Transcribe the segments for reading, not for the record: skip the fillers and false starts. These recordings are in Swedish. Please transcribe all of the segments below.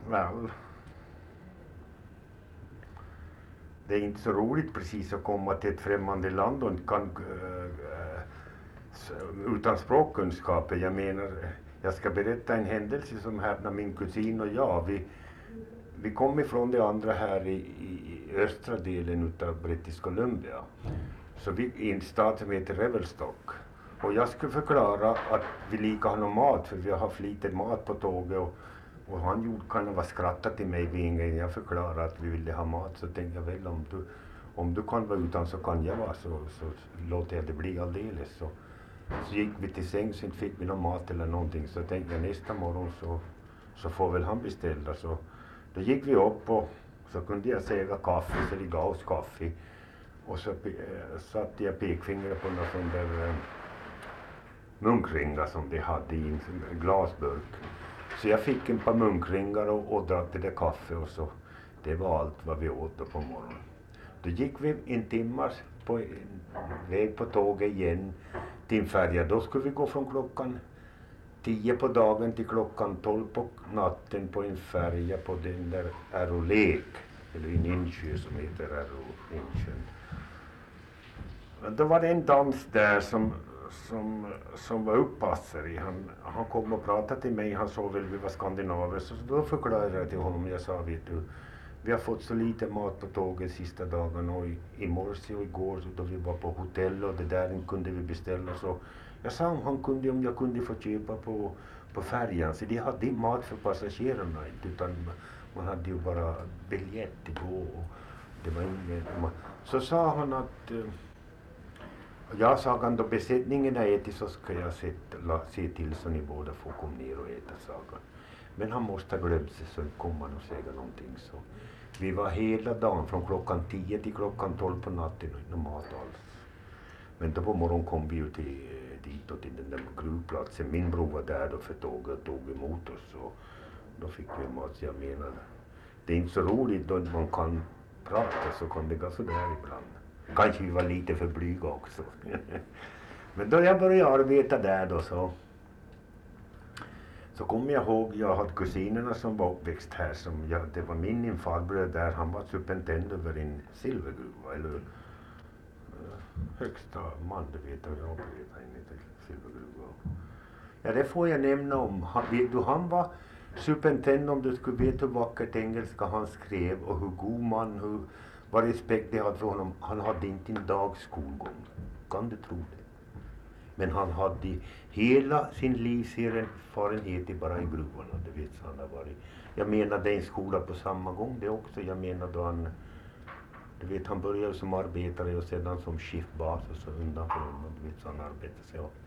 Väl, det är inte så roligt precis att komma till ett främmande land och inte kan utan språkkunskaper. Jag menar, jag ska berätta en händelse som hände min kusin och jag. Vi kom ifrån det andra här i östra delen av British Columbia. Så vi i en stad som heter Revelstock. Och jag skulle förklara att vi lika har någon mat, för vi har haft lite mat på tåget. Och han kan ha skrattat till mig vid en gång jag förklarade att vi ville ha mat. Så tänkte jag väl, om du kan vara utan så kan jag vara, så låter jag det bli alldeles. Så gick vi till säng, så inte fick vi någon mat eller någonting. Så tänkte jag nästa morgon så får väl han beställa. Så då gick vi upp och så kunde jag säga kaffe, så de gav oss kaffe. Och så satte jag pekfingret på någon sån där munkringar som de hade i en glasburk. Så jag fick en par munkringar och drack det där kaffe, och så det var allt vad vi åt på morgonen. Då gick vi en timme på en väg på tåget igen till en färja. Då skulle vi gå från klockan 10 på dagen till klockan 12 på natten på en färja på den där Arolek, eller en insjö som heter Arolinsjön. Då var det en dans där som var uppassare. Han kom och pratade till mig, han såg väl vi var skandinaver, så då förklarade jag till honom, jag sa, vet du, vi har fått så lite mat på tåget sista dagarna, och i morse och igår då vi var på hotell och det där kunde vi beställa, så jag sa om jag kunde få köpa på färjan, så de hade mat för passagerarna, utan man hade ju bara biljett att gå, och det var inget. Så sa han att jag sa han, då besättningen är ätit så ska jag se till så ni båda får komma ner och äta, sa han. Men han måste ha glömt sig, så kom han och säga någonting. Så vi var hela dagen från klockan 10 till klockan 12 på natten och inte mat alls. Men då på morgonen kom vi ju dit och till den där gruvplatsen. Min bror var där då för tåget tog emot oss, och då fick vi mat. Jag menar, det är inte så roligt då man kan prata, så kan det gå så där ibland. Kanske vi var lite för blyga också. Men då jag började arbeta där då så kommer jag ihåg, jag hade kusinerna som var uppväxt här. Det var min farbror där, han var superintendent över en silvergruva, eller högsta man, det vet jag inte, silvergruva. Ja, det får jag nämna om. Han var superintendent, om du skulle veta hur vackert engelska han skrev och hur god man, vad respekt det hade för honom. Han hade inte en dags skolgång, kan du tro det? Men han hade hela sin livserfarenhet bara i gruvorna, det vet han har varit. Jag menar, det är en skola på samma gång det också. Jag menar då han började som arbetare och sedan som skiftbas och så undanför, du vet, så han arbetade sig upp.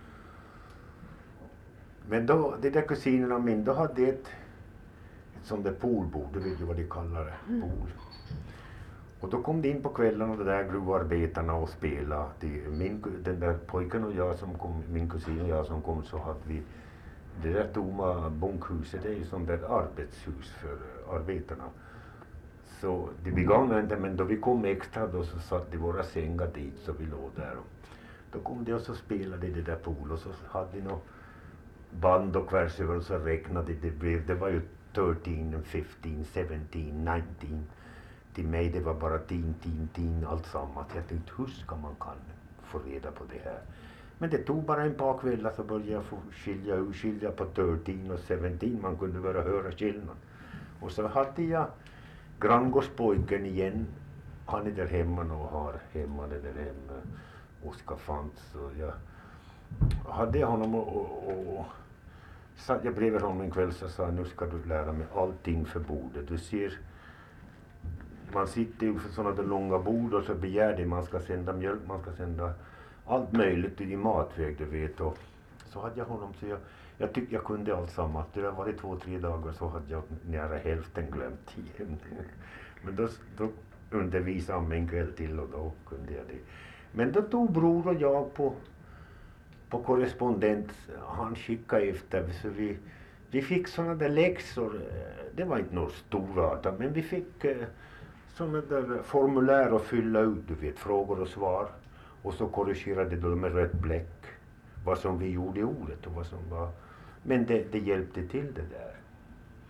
Men då, de där kusinerna min, då hade ett sånt där poolbord, du vet ju vad de kallar det, pool. Och då kom de in på kvällen och de där gruvarbetarna och spelade. Den där pojken och jag som kom, min kusin och jag som kom, så hade vi det där tomma bunkhuset, det är ju sånt där arbetshus för arbetarna. Så det begagnade inte, men då vi kom extra då så satt de våra sängar dit, så vi låg där. Då kom de och så spelade det där pool, och så hade de något band och kvärs över och så räknade det var ju 13, 15, 17, 19. Till mig det var bara 10, allt samma. Jag tänkte, hur ska man kan få reda på det här? Men det tog bara en par kvällar, så började jag få skilja på 13 och 17. Man kunde bara höra skillnad. Och så hade jag granngårdspojken igen. Han är där hemma och har hemma det där hemma. Oskar Fantz. Och jag hade honom och satt jag bredvid honom en kväll, så sa, nu ska du lära mig allting för bordet. Du ser, man sitter ju för sådana där långa bord, och så begär det, man ska sända mjölk, man ska sända allt möjligt i matväg, du vet. Och så hade jag honom, så jag tyckte jag kunde allt samma. Det var det 2-3 dagar, så hade jag nära hälften glömt igen. Men då undervisade han mig en kväll till, och då kunde jag det. Men då tog bror och jag på korrespondent, han skickade efter, så vi fick sådana där läxor. Det var inte något storartat, men vi fick sådana där formulär att fylla ut, du vet, frågor och svar. Och så korrigerade de med rött bläck vad som vi gjorde i ordet och vad som var. Men det hjälpte till det där.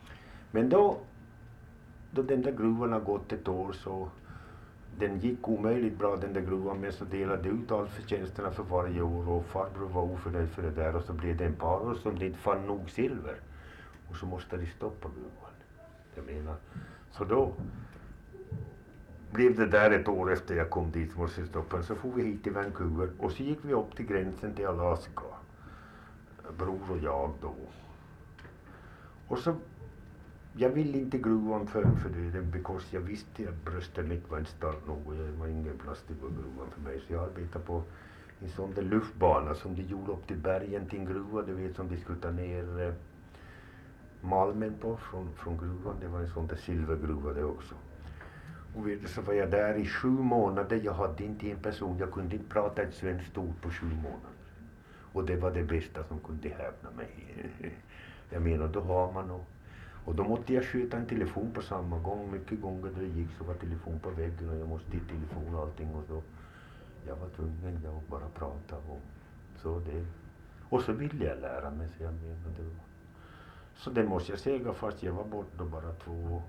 Men då den där gruvan har gått ett år så den gick omöjligt bra den där gruvan, men så delade ut all förtjänsterna för varje år och farbror var oförnöjd för det där och så blev det en par år som det inte fann nog silver och så måste de stoppa gruvan. Jag menar, så då blev det där ett år efter jag kom dit måste stoppa, så får vi hit till Vancouver och så gick vi upp till gränsen till Alaska, bror och jag då. Och så jag ville inte gruvan för det, because jag visste att brösten inte var en stark nog och jag var ingen plats till gruvan för mig. Så jag arbetade på en sån där luftbana som de gjorde upp till bergen till en gruva, du vet, som de skulle ta ner malmen på från gruvan. Det var en sån där silvergruva det också. Och vet du, så var jag där i 7 månader, jag hade inte en person, jag kunde inte prata ett svenskt ord på 7 månader. Och det var det bästa som kunde häpna mig. Jag menar, då har man och då måste jag sköta en telefon på samma gång. Mycket gånger då det gick så var telefon på väggen och jag måste till telefon och allting och så. Jag var tvungen att bara prata och så det. Och så ville jag lära mig, så jag menar det var. Så det måste jag säga, fast jag var borta bara 2.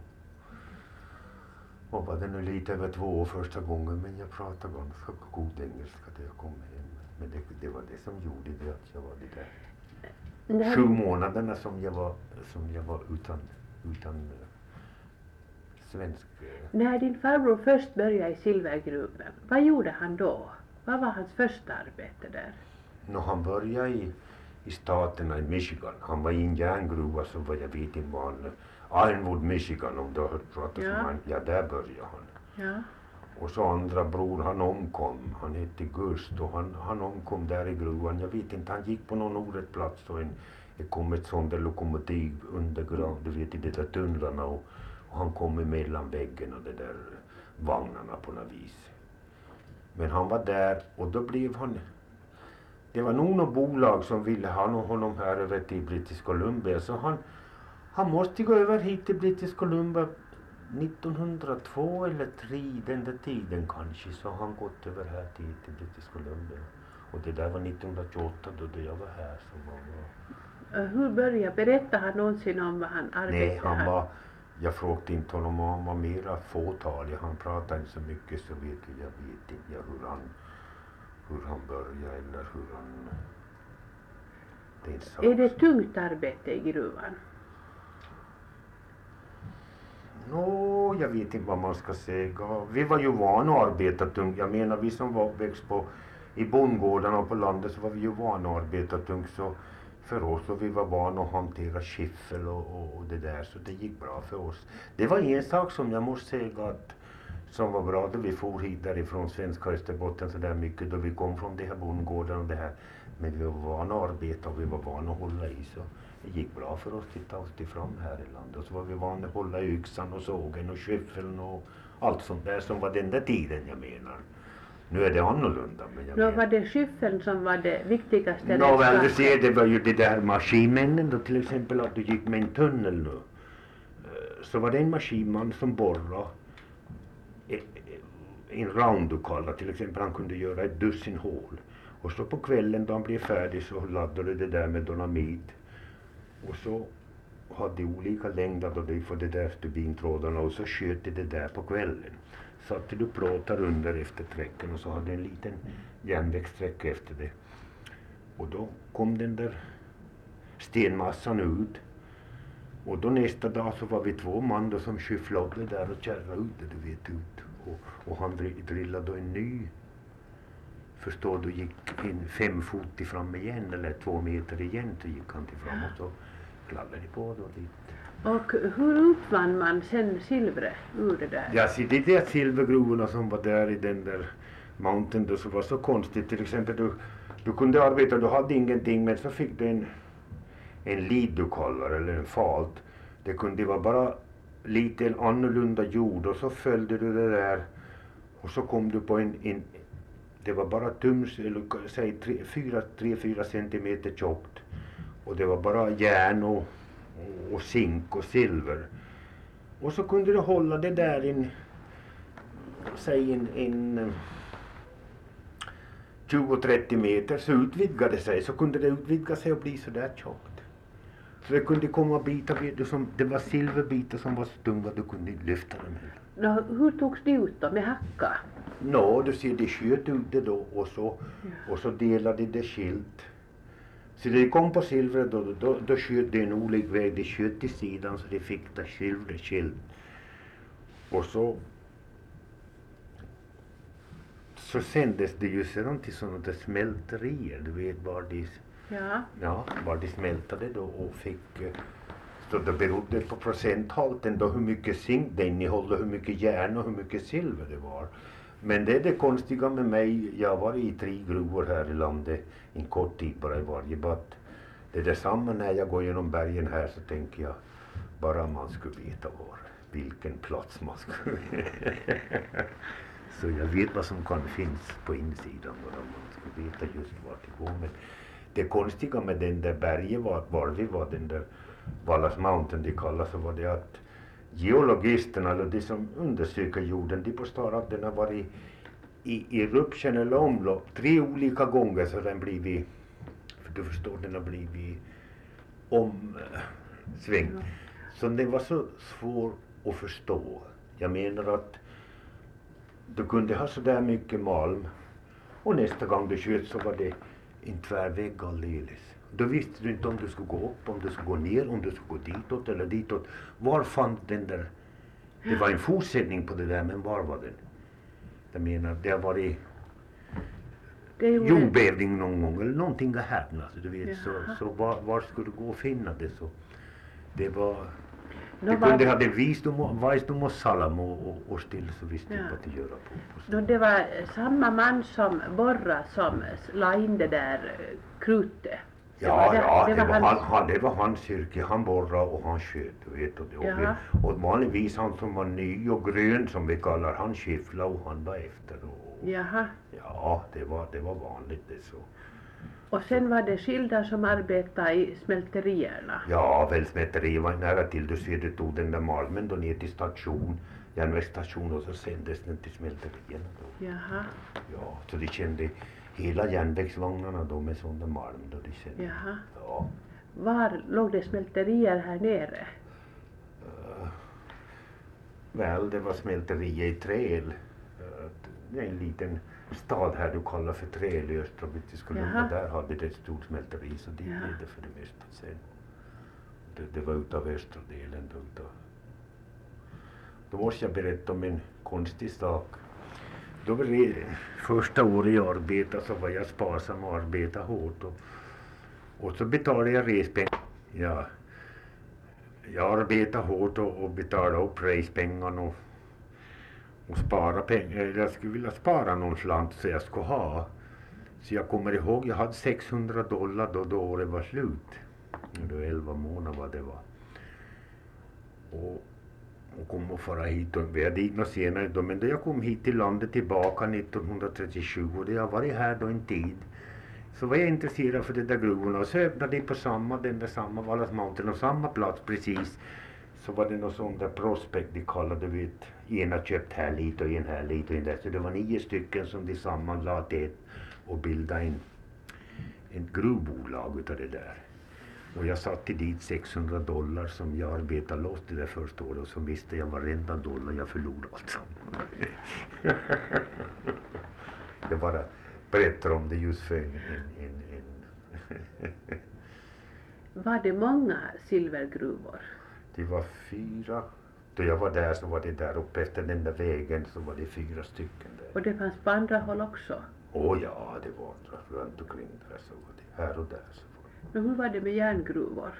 Och var det nu lite över 2 år första gången, men jag pratade ganska god engelska när jag kom hem. Men det var det som gjorde det att jag var det där 7 månaderna som jag var utan svensk. När din farbror först började i silvergruvan, vad gjorde han då? Vad var hans första arbete där? Han började i staterna i Michigan. Han var i en järngruva som var, jag vet inte vad han, Ironwood, Michigan, om du har hört pratas om han. Ja, där började han. Ja. Och så andra bror, han omkom. Han hette Gust och han omkom där i gruvan. Jag vet inte, han gick på någon orätt plats och det kom ett sånt där lokomotiv underground, du vet, i de där tunnlarna och han kom emellan väggen och de där vagnarna på något vis. Men han var där och då blev han, det var nog något bolag som ville ha honom här över till British Columbia, så han måste gå över hit till British Columbia 1902 eller 3, den där tiden kanske, så han gått över här till British Columbia. Och det där var 1928 då jag var här. Hur började, berättade han någonsin om vad han arbetade? Nej, jag frågade inte honom om han var mera fåtalig. Han pratade inte så mycket, så jag vet inte hur han började eller hur han... Är det tungt arbete i gruvan? Jag vet inte vad man ska säga. Vi var ju vana att arbeta tungt. Jag menar, vi som var växt i bondgårdarna och på landet så var vi ju vana att arbeta tungt. Så för oss, och vi var vana att hantera skiffel och det där, så det gick bra för oss. Det var en sak som jag måste säga att som var bra då vi for hit därifrån svenska Österbotten så där mycket, då vi kom från de här bondgårdarna och det här. Men vi var vana att arbeta och vi var vana att hålla i, så det gick bra för oss att ta oss till fram här i landet. Och så var vi vana att hålla i yxan och sågen och skyffeln och allt sånt där som var den där tiden, jag menar. Nu är det annorlunda. Men var det skyffeln som var det viktigaste? Väl, du ser, det var ju de där maskinmännen då, till exempel att du gick med en tunnel nu. Så var det en maskinman som borrade en round, du kallar, till exempel han kunde göra ett dussin hål. Och så på kvällen då han blev färdig så laddade det där med dynamit. Och så hade olika längder då det för de där stubintrådarna och så sköt det där på kvällen. Satte du plåtar under efter träcken och så hade en liten järnvägssträck efter det. Och då kom den där stenmassan ut. Och då nästa dag så var vi 2 man då som skyfflade där och kärrade ut det, du vet, ut. Och han drillade då en ny. Förstår du, gick in 5 fot fram igen eller 2 meter igen, så gick han till fram och så kladde på då lite. Och hur uppvann man sen silvret ur det där? Ja, så det där silvergruvorna som var där i den där mountain då, så var så konstigt. Till exempel du kunde arbeta, du hade ingenting, men så fick du en lid du kallar eller en falt. Det kunde vara bara lite annorlunda jord och så följde du det där och så kom du på en det var bara tums, eller säg 3-4 centimeter tjockt. Och det var bara järn och zink och silver. Och så kunde du hålla det där säg en 20-30 meter, så utvidgade sig. Så kunde det utvidga sig och bli så där tjockt. Så det kunde komma bitar, vet du, som, det var silverbitar som var så tunga du kunde inte lyfta dem heller. Hur togs de ut då? Med hacka? Du ser, de sköt ut det då och så delade de det skilt. Så det kom på silvret då sköt de en olik väg, de sköt till sidan så de fick det silvret skilt. Och så sändes det ju sedan till sådana där smälterier, du vet var de smältade då och fick, så det berodde på procenthalten då hur mycket zink det innehåller, hur mycket järn och hur mycket silver det var. Men det är det konstiga med mig, jag var i 3 gruvor här i landet en kort tid bara i varje batt. Det är detsamma när jag går genom bergen här så tänker jag bara man skulle veta vilken plats man skulle så jag vet vad som kan finnas på insidan bara man skulle veta just vart det går. Men det konstiga med den där bergen var vi var den där Wallace Mountain de kallas, så var det att geologisterna eller de som undersöker jorden, de påstår att den har varit i eruption eller omlopp 3 olika gånger så den blivit, för du förstår, den har blivit omsvängd. Så den var så svår att förstå. Jag menar att du kunde ha så där mycket malm och nästa gång du sköt så var det en tvärvägg alldeles. Då visste du inte om du skulle gå upp, om du skulle gå ner, om du skulle gå ditåt eller ditåt. Var fann den där? Det var en fortsättning på det där, men var var den? Jag menar, det har varit jordbävning någon gång eller någonting har hänt. Alltså, du vet, så var skulle du gå och finna det? Så det var... Det kunde ha det visdom och salam och still så visste inte vad att göra på. Det var samma man som borra som la in det där krutet. Det var hans yrke. Han borrade och han sköt, du vet. Och vanligtvis han som var ny och grön som vi kallar, han skifflade och han var efter. Jaha. Ja, det var vanligt det så. Och sen var det skilda som arbetade i smälterierna. Ja, väl smälterier var nära till. Du ser, du tog den där malmen då ner till järnvägsstation och så sändes den till smälterierna då. Jaha. Ja, så de kände hela järnvägsvagnarna då med sån där malm då de kände. Jaha. Ja. Var låg det smälterier här nere? Väl, det var smälterier i Träl. Det är en liten stad här du kallar för Träl i östra Brittiska. Där hade det ett stort smälteri så dit blev det för det mesta sen. Det var utav östra delen då måste jag berätta om en konstig sak. Då var det första året jag arbetade så var jag sparsam och arbetade hårt och så betalade jag respengar. Ja, jag arbetade hårt och betalade upp respengarna och spara pengar. Jag skulle vilja spara någon slant så jag skulle ha. Så jag kommer ihåg, jag hade $600 då året var slut. Då 11 månader vad det var. Och kom och fara hit och vi är dit något senare då. Men då jag kom hit till landet tillbaka 1937 och det har varit här då en tid. Så var jag intresserad för de där gruvorna och så öppnade de på den där samma Wallace Mountain och samma plats precis. Så var det någon sån där prospect de kallade, du vet, ena köpt här lite och en här lite och en där. Så det var 9 stycken som de sammanlade det och bildade en gruvbolag utav det där. Och jag satte dit $600 som jag arbetade loss det där första året och så visste jag varenda dollar jag förlorade alltså. Det bara berättar om det just för en. Var det många silvergruvor? Det var 4. Då jag var där så var det där uppe efter den där vägen så var det 4 stycken där. Och det fanns på andra håll också? Ja, det var runt omkring där så var det här och där så var det. Men hur var det med järngruvor?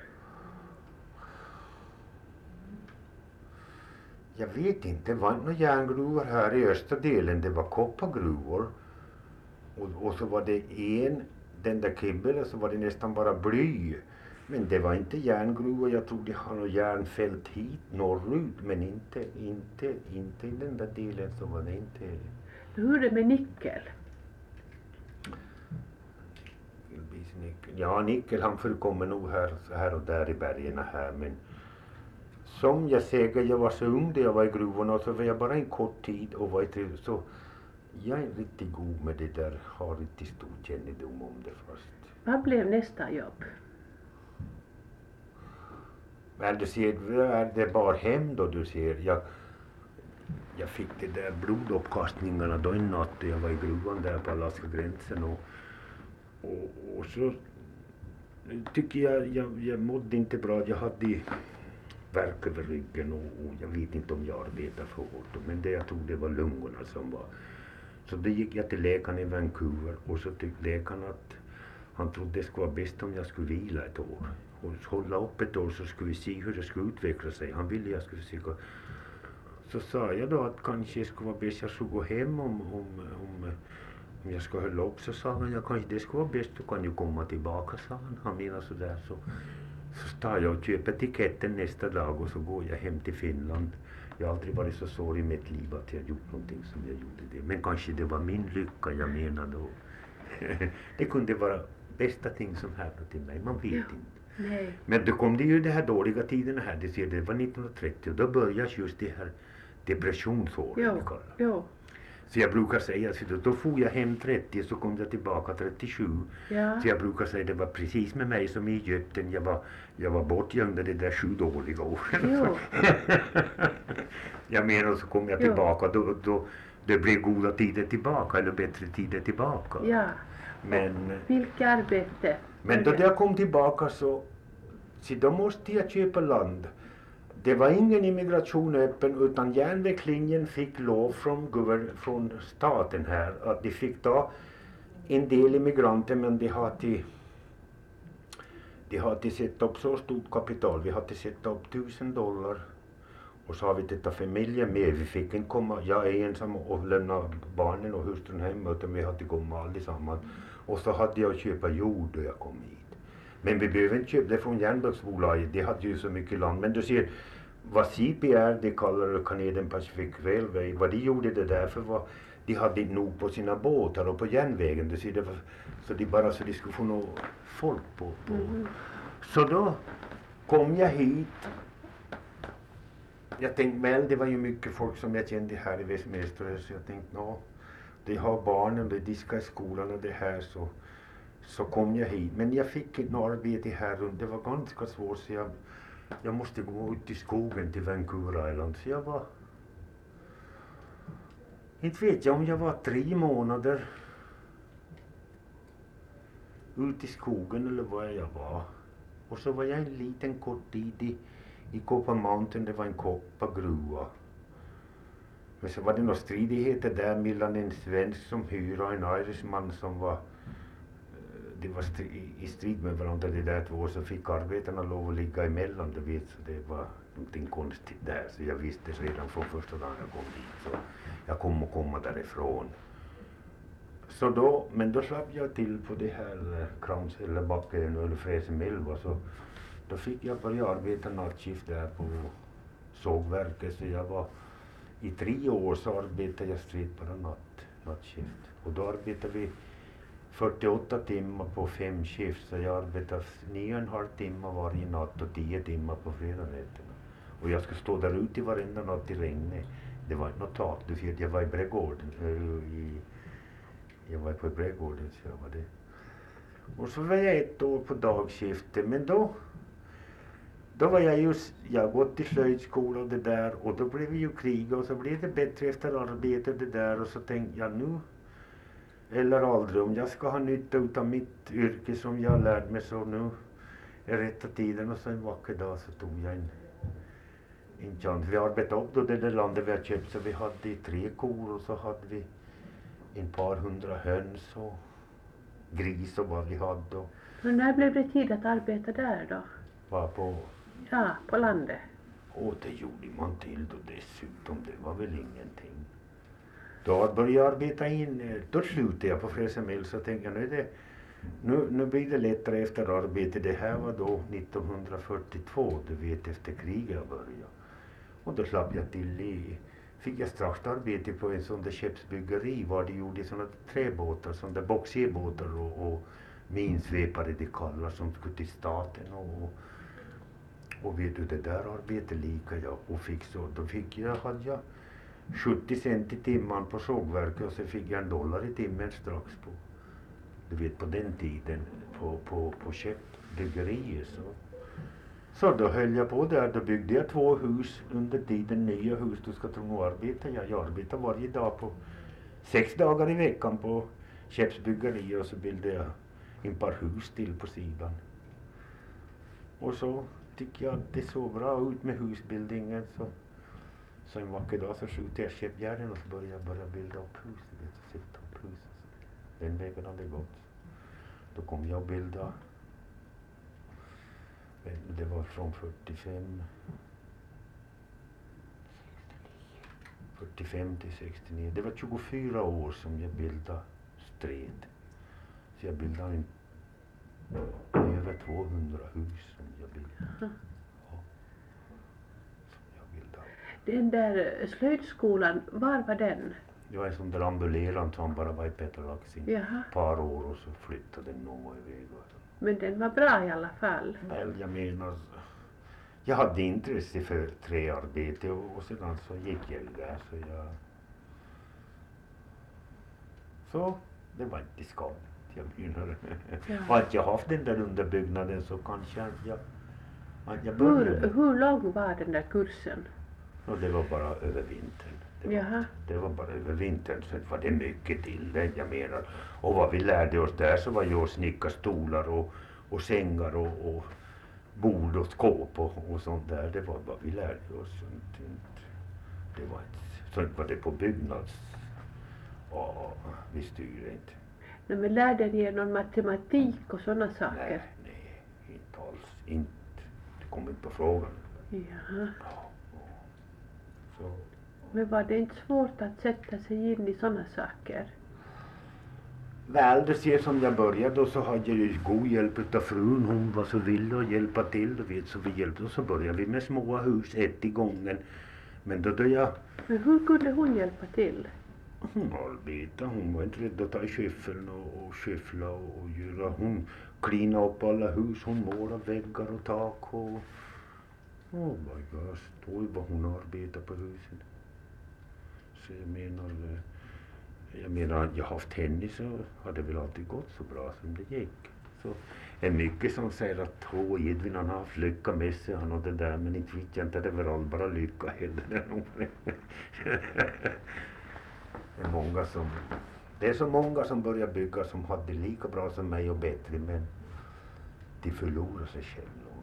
Jag vet inte, det var inte några järngruvor här i östra delen, det var koppargruvor. Och så var det den där Kibbele så var det nästan bara bly. Men det var inte järngruvor, jag tror de har något järnfält hit norrut men inte i den där delen så var det inte. Hur är det med nickel? Ja, nickel han förekommer nog här och där i bergen här men som jag säger, jag var så ung när jag var i gruvorna så var jag bara en kort tid och var i så jag är riktigt god med det där, har riktigt stor kännedom om det först. Vad blev nästa jobb? Men du ser, det är bara hem då du ser. Jag fick de där bloduppkastningarna då en natt då jag var i gruvan där på Alaska-gränsen och så tycker jag mådde inte bra. Jag hade värk över ryggen och jag vet inte om jag arbetade för hårt. Men det jag tog det var lungorna som var. Så då gick jag till läkaren i Vancouver och så tyckte läkaren att han trodde det skulle vara bäst om jag skulle vila ett år. Och hålla upp ett år så skulle vi se hur det skulle utveckla sig. Han ville jag skulle se. Så sa jag då att kanske det skulle vara bäst jag skulle gå hem om jag ska hålla upp. Så sa han, ja kanske det skulle vara bäst, du kan ju komma tillbaka, sa han. Han menar sådär så tar jag och köper etiketten nästa dag och så går jag hem till Finland. Jag har aldrig varit så sår i mitt liv att jag gjort någonting som jag gjorde det. Men kanske det var min lycka jag menar då. Det kunde vara bästa ting som hände till mig, man vet inte. Nej. Men då kom det ju de här dåliga tiderna här, det var 1930 och då började just det här depressionsåren vi kallar. Jo. Så jag brukar säga, så då får jag hem 30 så kom jag tillbaka 37. Ja. Så jag brukar säga det var precis med mig som i Egypten, jag var bortgömd de där 7 dåliga åren. Jo. Jag menar så kom jag tillbaka, då det blev goda tider tillbaka eller bättre tider tillbaka. Ja. Men Vilket arbete? Men då jag kom tillbaka så då måste jag köpa land. Det var ingen immigration öppen utan järnvägslinjen fick lov från staten här att de fick ta en del immigranter men de hade sett upp så stort kapital. Vi hade sett upp $1000 och så har vi detta familjen med. Vi fick inte komma, jag är ensam och lämna barnen och hustrun hemma utan vi hade komma allesammans. Och så hade jag köpa jord då jag kom hit. Men vi behöver inte köpa det från järnvägsbolaget, det hade ju så mycket land. Men du ser, vad CPR, det kallar Canadian Pacific Railway, vad de gjorde det därför var, de hade inte nog på sina båtar och på järnvägen. Du ser, det var, så de skulle få något folk på. Så då kom jag hit. Jag tänkte väl, det var ju mycket folk som jag kände här i Westminster, så jag tänkte, de har barnen, de ska i skolan och det här så kom jag hit. Men jag fick ett arbete här runt, det var ganska svårt så jag måste gå ut i skogen till Vancouver Island. Så jag var, inte vet jag om jag var 3 månader ut i skogen eller vad jag var. Och så var jag en liten kort tid i Copper Mountain, det var en koppargruva. Men så var det några stridigheter där mellan en svensk som hyra och en irishman som var, det var i strid med varandra de där två, så fick arbetarna lov att ligga emellan, du vet, så det var någonting konstigt där. Så jag visste redan från första dagen jag kom dit, så jag kom att komma därifrån. Så då, men då slapp jag till på det här Krams eller Backen eller Fräsen 11, så då fick jag börja arbeta nattskift där på sågverket, så jag var i 3 år så arbetade jag strikt bara nattskift. Och då arbetade vi 48 timmar på 5 skift, så jag arbetade 9,5 timmar varje natt och 10 timmar på fredagnätterna. Och jag skulle stå där ute varenda natt i regnet. Det var inte något tak, du vet, jag var i Brädgården. Jag var på Brädgården, så jag var det. Och så var jag 1 år på dagskiftet, men då var jag gått i slöjdskola och det där, och då blev vi ju krig och så blev det bättre efter arbetet det där, och så tänkte jag nu eller aldrig, om jag ska ha nytta utav mitt yrke som jag har lärt mig, så nu är rätta tiden. Och så en vacker dag så tog jag en chans. Vi arbetade upp då det där landet vi har köpt, så vi hade 3 kor och så hade vi ett par 100 höns och gris och vad vi hade. Men när blev det tid att arbeta där då? Var på? Ja, på landet. Och det gjorde man till då dessutom, det var väl ingenting. Då började jag arbeta in, då slutade jag på Fräsemel, så tänkte jag nu blir det lättare efter arbete. Det här var då 1942, du vet, efter kriget började. Och då slapp jag fick jag strax arbete på en sån där skeppsbyggeri var de gjorde såna träbåtar, såna där boxerbåtar och minsvepare de kallar, som skulle till staten och vet du, det där arbetet lika jag och fick så, då hade jag 70 cent i timmen på sågverket och så fick jag $1 i timmen strax på, du vet, på den tiden på skeppsbyggeriet så. Så då höll jag på där. Då byggde jag 2 hus under tiden, nya hus. Du ska tro, nu arbetar jag. Jag arbetar varje dag på 6 dagar i veckan på skeppsbyggeri, och så bildade jag en par hus till på sidan. Och så tycker jag att det såg bra ut med husbildningen, så en vacker dag så skjuter jag käppjärnen och så börjar jag bilda upp huset. Sätta upp huset. Den vägen har det gått. Då kom jag att bilda, det var från 45 till 69. Det var 24 år som jag bildade Stred. Så jag bildade över 200 hus som jag bildade. Ja, som jag bildade. Den där slöjdskolan, var var den? Det var en sån där ambulerande som bara var i Petalax i ett Jaha, par år, och så flyttade den någon iväg. men den var bra i alla fall. Väl, jag menar, jag hade intresse för träarbete, och sedan så gick jag ju där, så det var inte skadligt. Jag menar, Ja. och att jag haft den där underbyggnaden, så kanske att jag började. Hur lång var den där kursen? Och det var bara över vintern. Jaha. Det var bara över vintern, så var det mycket till det, jag menar. Och vad vi lärde oss där, så var ju att snicka stolar och sängar och bord och skåp och sånt där. Det var vad vi lärde oss. Det var inte, sånt var det på byggnads. Ja, vi styrde inte. Nej, men lärde ni er någon matematik och sådana saker? Nej, inte alls. Inte. Det kom inte på frågan. Jaha. Så. Men var det inte svårt att sätta sig in i sådana saker? Väl, det ser som jag började, och så hade jag ju god hjälp av frun. Hon var så villig att hjälpa till, du vet, så vi hjälpte, och så började vi med små hus, ett i gången. Men då jag... Men hur kunde hon hjälpa till? Hon arbetade, hon var inte rädd att ta i skyffeln och skyffla och göra. Hon klinade upp alla hus, hon målade väggar och tak och... Oh my gosh, då var hon arbetade på huset. Så jag menar, jag haft henne, så har det väl alltid gått så bra som det gick. Så är mycket som säger att Edvin han har haft lycka med sig, han och det där, men inte vet jag inte, det var väl bara lycka heller. Det är så många som börjar bygga som hade lika bra som mig och bättre, men de förlorar sig själva.